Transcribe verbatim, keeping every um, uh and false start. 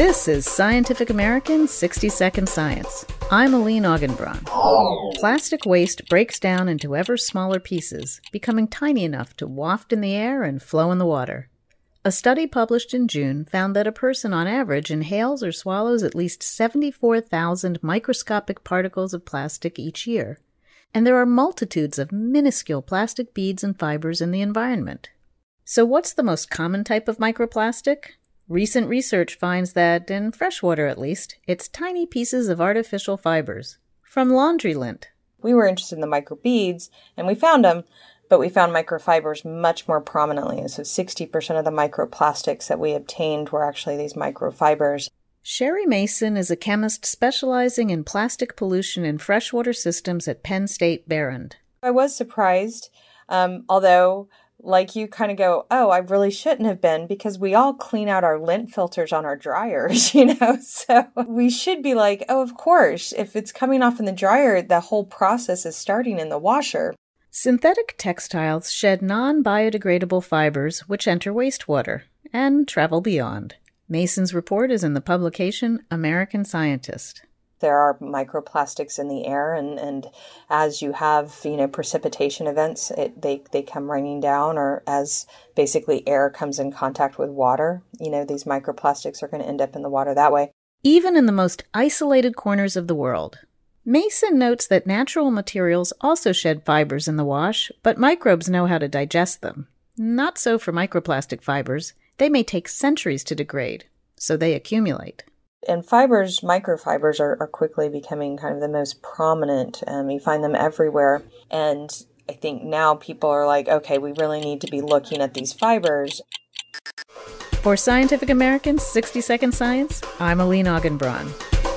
This is Scientific American sixty second Science. I'm Aline Augenbraun. Plastic waste breaks down into ever smaller pieces, becoming tiny enough to waft in the air and flow in the water. A study published in June found that a person on average inhales or swallows at least seventy-four thousand microscopic particles of plastic each year, and there are multitudes of minuscule plastic beads and fibers in the environment. So what's the most common type of microplastic? Recent research finds that, in freshwater at least, it's tiny pieces of artificial fibers, from laundry lint. We were interested in the microbeads, and we found them, but we found microfibers much more prominently. So sixty percent of the microplastics that we obtained were actually these microfibers. Sherry Mason is a chemist specializing in plastic pollution in freshwater systems at Penn State Behrend. I was surprised, um, although... like you kind of go, oh, I really shouldn't have been, because we all clean out our lint filters on our dryers, you know? So we should be like, oh, of course, if it's coming off in the dryer, the whole process is starting in the washer. Synthetic textiles shed non-biodegradable fibers which enter wastewater and travel beyond. Mason's report is in the publication American Scientist. There are microplastics in the air, and, and as you have, you know, precipitation events, it, they, they come raining down, or as basically air comes in contact with water, you know, these microplastics are going to end up in the water that way. Even in the most isolated corners of the world. Mason notes that natural materials also shed fibers in the wash, but microbes know how to digest them. Not so for microplastic fibers. They may take centuries to degrade, so they accumulate. And fibers, microfibers, are, are quickly becoming kind of the most prominent. Um, you find them everywhere. And I think now people are like, okay, we really need to be looking at these fibers. For Scientific American's sixty second Science, I'm Aline Augenbraun.